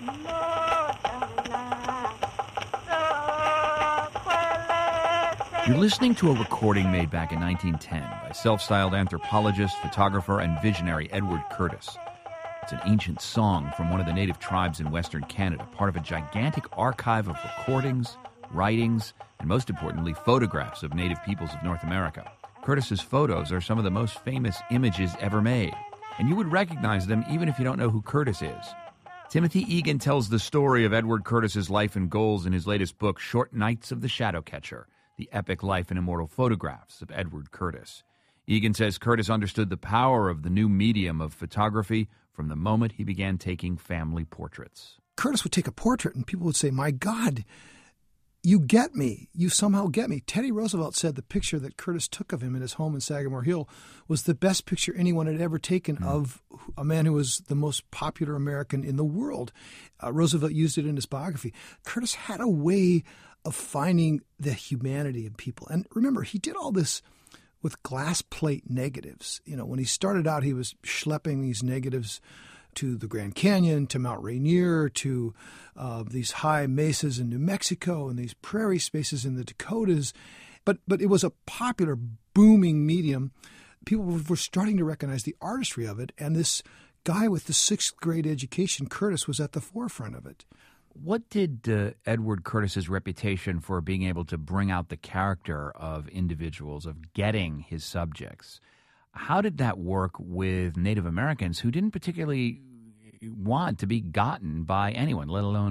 You're listening to a recording made back in 1910 by self-styled anthropologist, photographer, and visionary Edward Curtis. It's an ancient song from one of the native tribes in Western Canada, part of a gigantic archive of recordings, writings, and most importantly, photographs of native peoples of North America. Curtis's photos are some of the most famous images ever made, and you would recognize them even if you don't know who Curtis is. Timothy Egan tells the story of Edward Curtis's life and goals in his latest book, Short Nights of the Shadowcatcher, The Epic Life and Immortal Photographs of Edward Curtis. Egan says Curtis understood the power of the new medium of photography from the moment he began taking family portraits. Curtis would take a portrait and people would say, "My God, you get me. You somehow get me." Teddy Roosevelt said the picture that Curtis took of him in his home in Sagamore Hill was the best picture anyone had ever taken of a man who was the most popular American in the world. Roosevelt used it in his biography. Curtis had a way of finding the humanity in people. And remember, he did all this with glass plate negatives. You know, when he started out, he was schlepping these negatives to the Grand Canyon, to Mount Rainier, to these high mesas in New Mexico and these prairie spaces in the Dakotas. But it was a popular, booming medium. People were starting to recognize the artistry of it, and this guy with the sixth grade education, Curtis, was at the forefront of it. What did Edward Curtis's reputation for being able to bring out the character of individuals, of getting his subjects, how did that work with Native Americans who didn't particularly want to be gotten by anyone, let alone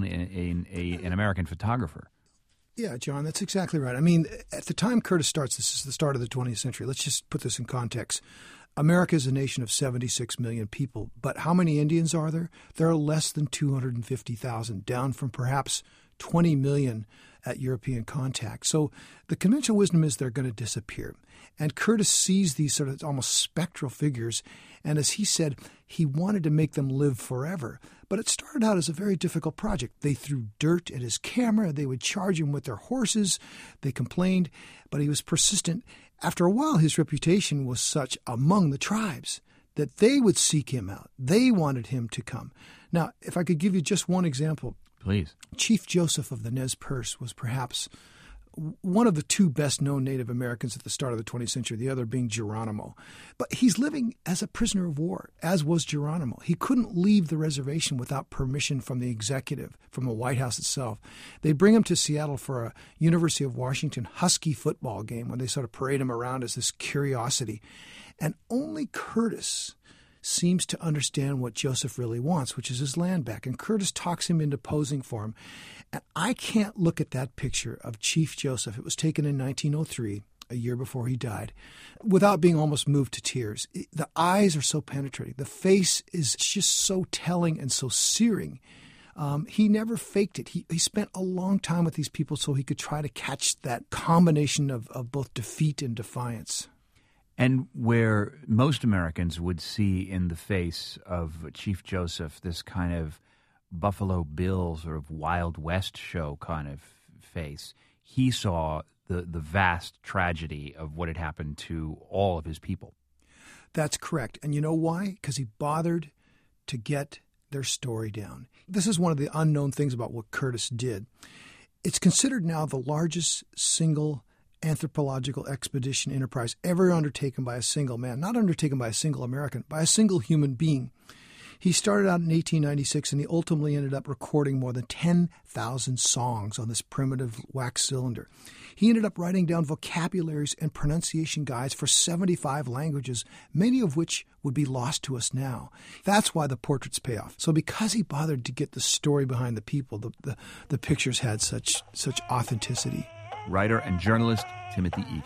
an American photographer? Yeah, John, that's exactly right. I mean, at the time Curtis starts, this is the start of the 20th century. Let's just put this in context. America is a nation of 76 million people, but how many Indians are there? There are less than 250,000, down from perhaps 20 million at European contact. So the conventional wisdom is they're going to disappear. And Curtis sees these sort of almost spectral figures, and as he said, he wanted to make them live forever. But it started out as a very difficult project. They threw dirt at his camera. They would charge him with their horses. They complained, but he was persistent. After a while, his reputation was such among the tribes that they would seek him out. They wanted him to come. Now, if I could give you just one example. Please. Chief Joseph of the Nez Perce was perhaps one of the two best-known Native Americans at the start of the 20th century, the other being Geronimo. But he's living as a prisoner of war, as was Geronimo. He couldn't leave the reservation without permission from the executive, from the White House itself. They bring him to Seattle for a University of Washington Husky football game when they sort of parade him around as this curiosity. And only Curtis seems to understand what Joseph really wants, which is his land back. And Curtis talks him into posing for him. And I can't look at that picture of Chief Joseph. It was taken in 1903, a year before he died, without being almost moved to tears. The eyes are so penetrating. The face is just so telling and so searing. He never faked it. He spent a long time with these people so he could try to catch that combination of both defeat and defiance. And where most Americans would see in the face of Chief Joseph this kind of Buffalo Bill sort of Wild West show kind of face, he saw the vast tragedy of what had happened to all of his people. That's correct. And you know why? Because he bothered to get their story down. This is one of the unknown things about what Curtis did. It's considered now the largest single anthropological expedition enterprise ever undertaken by a single man, not undertaken by a single American, by a single human being. He started out in 1896, and he ultimately ended up recording more than 10,000 songs on this primitive wax cylinder. He ended up writing down vocabularies and pronunciation guides for 75 languages, many of which would be lost to us now. That's why the portraits pay off. So because he bothered to get the story behind the people, the pictures had such authenticity. Writer and journalist Timothy Egan.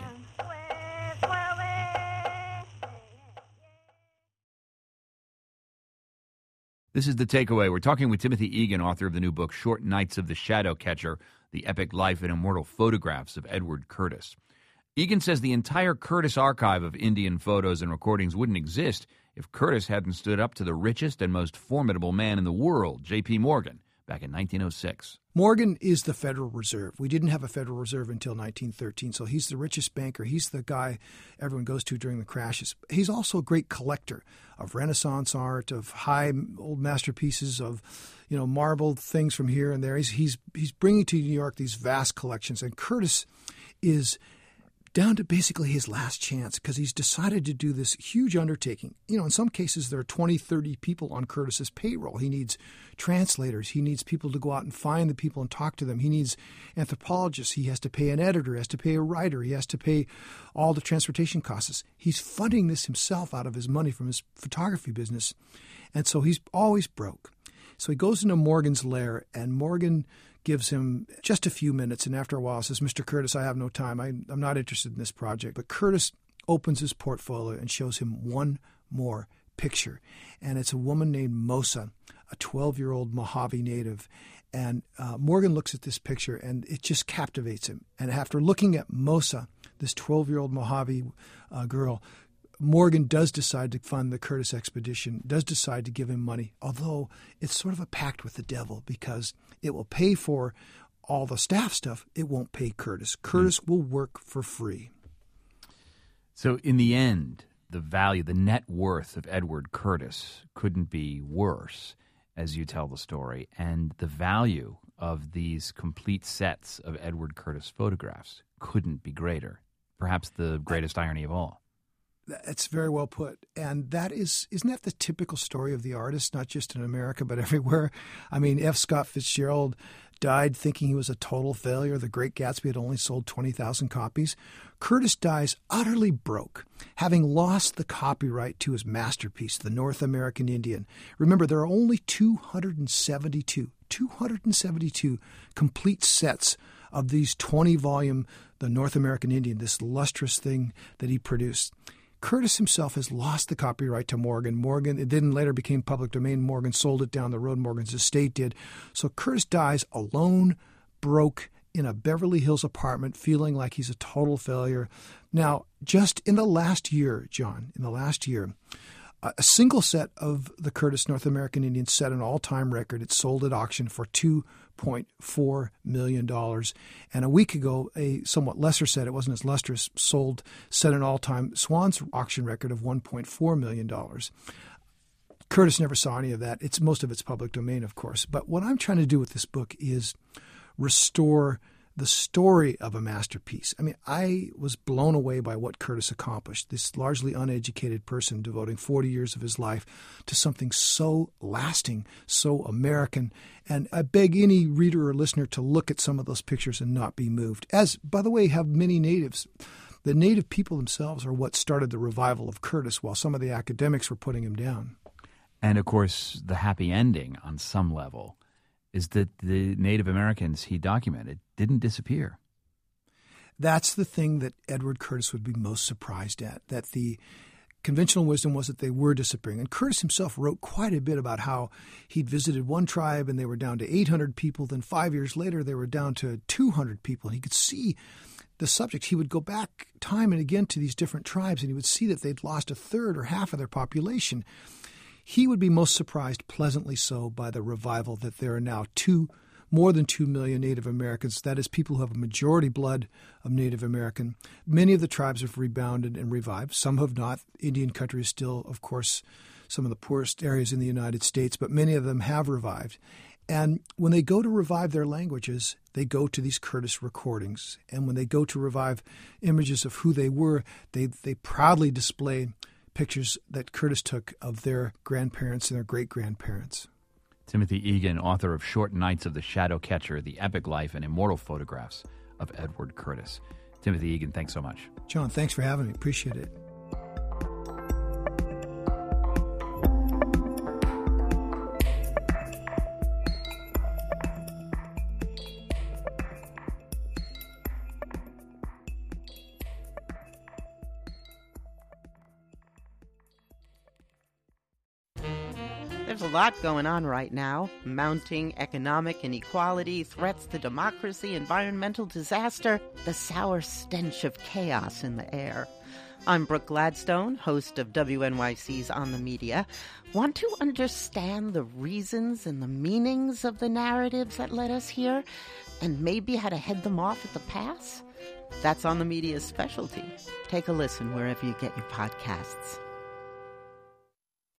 This is The Takeaway. We're talking with Timothy Egan, author of the new book, Short Nights of the Shadowcatcher, The Epic Life and Immortal Photographs of Edward Curtis. Egan says the entire Curtis archive of Indian photos and recordings wouldn't exist if Curtis hadn't stood up to the richest and most formidable man in the world, J.P. Morgan, back in 1906. Morgan is the Federal Reserve. We didn't have a Federal Reserve until 1913, so he's the richest banker. He's the guy everyone goes to during the crashes. He's also a great collector of Renaissance art, of high old masterpieces, of marbled things from here and there. He's bringing to New York these vast collections, and Curtis is down to basically his last chance because he's decided to do this huge undertaking. In some cases, there are 20, 30 people on Curtis's payroll. He needs translators. He needs people to go out and find the people and talk to them. He needs anthropologists. He has to pay an editor. He has to pay a writer. He has to pay all the transportation costs. He's funding this himself out of his money from his photography business. And so he's always broke. So he goes into Morgan's lair, and Morgan gives him just a few minutes, and after a while says, "Mr. Curtis, I have no time. I'm not interested in this project." But Curtis opens his portfolio and shows him one more picture, and it's a woman named Mosa, a 12-year-old Mojave native. And Morgan looks at this picture, and it just captivates him. And after looking at Mosa, this 12-year-old Mojave girl, Morgan does decide to fund the Curtis expedition, does decide to give him money, although it's sort of a pact with the devil because it will pay for all the staff stuff. It won't pay Curtis. Curtis will work for free. So in the end, the value, the net worth of Edward Curtis couldn't be worse, as you tell the story, and the value of these complete sets of Edward Curtis photographs couldn't be greater. Perhaps the greatest irony of all. That's very well put. And isn't that the typical story of the artist, not just in America, but everywhere? I mean, F. Scott Fitzgerald died thinking he was a total failure. The Great Gatsby had only sold 20,000 copies. Curtis dies utterly broke, having lost the copyright to his masterpiece, The North American Indian. Remember, there are only 272 complete sets of these 20-volume The North American Indian, this lustrous thing that he produced. Curtis himself has lost the copyright to Morgan. Morgan, it then later became public domain. Morgan sold it down the road. Morgan's estate did. So Curtis dies alone, broke, in a Beverly Hills apartment, feeling like he's a total failure. Now, just in the last year, John, a single set of the Curtis North American Indian set an all-time record. It sold at auction for $2.4 million. And a week ago, a somewhat lesser set, it wasn't as lustrous, set an all-time Swan's auction record of $1.4 million. Curtis never saw any of that. Most of it's public domain, of course. But what I'm trying to do with this book is restore the story of a masterpiece. I mean, I was blown away by what Curtis accomplished, this largely uneducated person devoting 40 years of his life to something so lasting, so American. And I beg any reader or listener to look at some of those pictures and not be moved, as, by the way, have many natives. The native people themselves are what started the revival of Curtis, while some of the academics were putting him down. And, of course, the happy ending on some level is that the Native Americans he documented didn't disappear. That's the thing that Edward Curtis would be most surprised at, that the conventional wisdom was that they were disappearing. And Curtis himself wrote quite a bit about how he'd visited one tribe and they were down to 800 people. Then 5 years later, they were down to 200 people. And he could see the subject. He would go back time and again to these different tribes, and he would see that they'd lost a third or half of their population. He would be most surprised, pleasantly so, by the revival that there are now more than 2 million Native Americans. That is, people who have a majority blood of Native American. Many of the tribes have rebounded and revived. Some have not. Indian country is still, of course, some of the poorest areas in the United States, but many of them have revived. And when they go to revive their languages, they go to these Curtis recordings. And when they go to revive images of who they were, they proudly display pictures that Curtis took of their grandparents and their great-grandparents. Timothy Egan, author of Short Nights of the Shadow Catcher, The Epic Life and Immortal Photographs of Edward Curtis. Timothy Egan, thanks so much. John, thanks for having me. Appreciate it. There's a lot going on right now. Mounting economic inequality, threats to democracy, environmental disaster, the sour stench of chaos in the air. I'm Brooke Gladstone, host of WNYC's On the Media. Want to understand the reasons and the meanings of the narratives that led us here, and maybe how to head them off at the pass? That's On the Media's specialty. Take a listen wherever you get your podcasts.